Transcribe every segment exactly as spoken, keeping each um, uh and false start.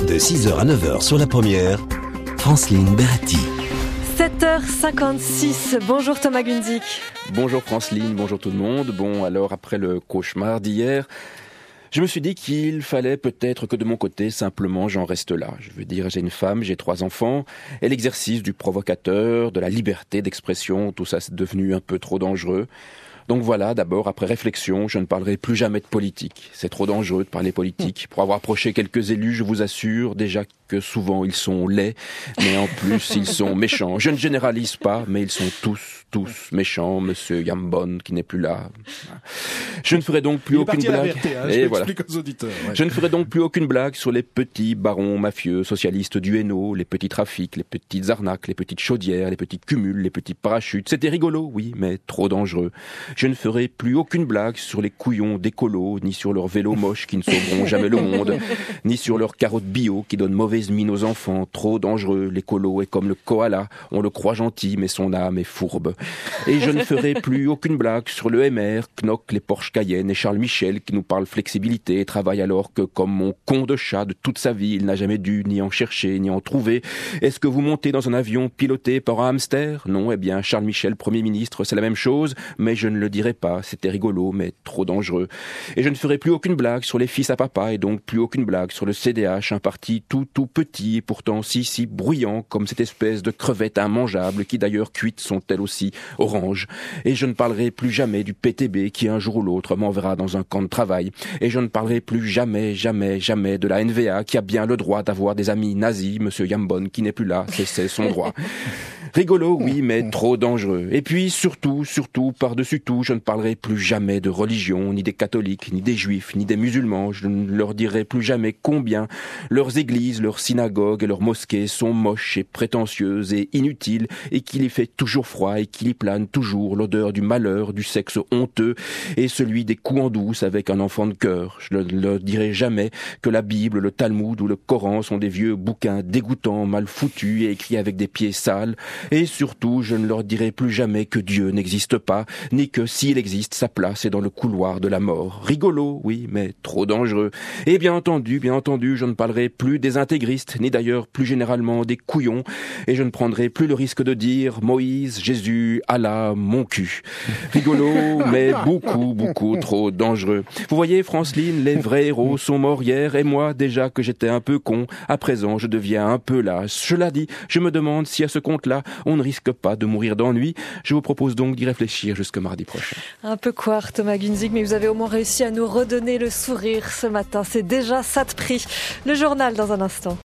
De six heures à neuf heures sur la première, Franceline Berati. sept heures cinquante-six, bonjour Thomas Gunzik. Bonjour Franceline, bonjour tout le monde. Bon, alors après le cauchemar d'hier, je me suis dit qu'il fallait peut-être que de mon côté, simplement, j'en reste là. Je veux dire, j'ai une femme, j'ai trois enfants, et l'exercice du provocateur, de la liberté d'expression, tout ça c'est devenu un peu trop dangereux. Donc voilà, d'abord, après réflexion, je ne parlerai plus jamais de politique. C'est trop dangereux de parler politique. Pour avoir approché quelques élus, je vous assure déjà que souvent ils sont laids, mais en plus ils sont méchants. Je ne généralise pas, mais ils sont tous, tous méchants. Monsieur Yambon, qui n'est plus là. Je ne ferai donc plus aucune blague. V R T, hein, Et je voilà. aux auditeurs. Ouais. Je ne ferai donc plus aucune blague sur les petits barons mafieux, socialistes du Hainaut, les petits trafics, les petites arnaques, les petites chaudières, les petits cumuls, les petits parachutes. C'était rigolo, oui, mais trop dangereux. Je ne ferai plus aucune blague sur les couillons d'écolos, ni sur leurs vélos moches qui ne sauveront jamais le monde, ni sur leurs carottes bio qui donnent mauvaise mine aux enfants. Trop dangereux, l'écolo est comme le koala, on le croit gentil, mais son âme est fourbe. Et je ne ferai plus aucune blague sur le M R, Knock, les Porsche Cayenne et Charles Michel qui nous parlent flexibilité et travaillent alors que, comme mon con de chat de toute sa vie, il n'a jamais dû ni en chercher, ni en trouver. Est-ce que vous montez dans un avion piloté par un hamster? Non, eh bien, Charles Michel, Premier ministre, c'est la même chose, mais je ne le dirai pas, c'était rigolo, mais trop dangereux. Et je ne ferai plus aucune blague sur les fils à papa, et donc plus aucune blague sur le C D H, un parti tout tout petit, et pourtant si si bruyant, comme cette espèce de crevette immangeable, qui d'ailleurs cuites sont elles aussi oranges. Et je ne parlerai plus jamais du P T B, qui un jour ou l'autre m'enverra dans un camp de travail. Et je ne parlerai plus jamais, jamais, jamais de la N V A, qui a bien le droit d'avoir des amis nazis, monsieur Yambon, qui n'est plus là, c'est, c'est son droit. Rigolo, oui, mais trop dangereux. Et puis, surtout, surtout, par-dessus tout, je ne parlerai plus jamais de religion, ni des catholiques, ni des juifs, ni des musulmans. Je ne leur dirai plus jamais combien leurs églises, leurs synagogues et leurs mosquées sont moches et prétentieuses et inutiles, et qu'il y fait toujours froid et qu'il y plane toujours l'odeur du malheur, du sexe honteux et celui des coups en douce avec un enfant de cœur. Je ne leur dirai jamais que la Bible, le Talmud ou le Coran sont des vieux bouquins dégoûtants, mal foutus et écrits avec des pieds sales. Et surtout, je ne leur dirai plus jamais que Dieu n'existe pas, ni que s'il existe, sa place est dans le couloir de la mort. Rigolo, oui, mais trop dangereux. Et bien entendu, bien entendu, je ne parlerai plus des intégristes, ni d'ailleurs plus généralement des couillons, et je ne prendrai plus le risque de dire Moïse, Jésus, Allah, mon cul. Rigolo, mais beaucoup, beaucoup trop dangereux. Vous voyez, Franceline, les vrais héros sont morts hier, et moi, déjà que j'étais un peu con, à présent, je deviens un peu lâche. Cela dit, je me demande si à ce compte-là, on ne risque pas de mourir d'ennui. Je vous propose donc d'y réfléchir jusqu'à mardi prochain. Un peu couard Thomas Gunzik, mais vous avez au moins réussi à nous redonner le sourire ce matin. C'est déjà ça de prix. Le journal dans un instant.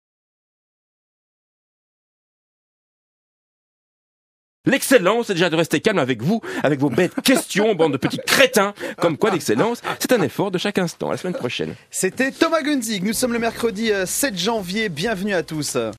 L'excellence, c'est déjà de rester calme avec vous, avec vos bêtes questions, bande de petits crétins. Comme quoi l'excellence, c'est un effort de chaque instant. À la semaine prochaine. C'était Thomas Gunzik. Nous sommes le mercredi sept janvier. Bienvenue à tous.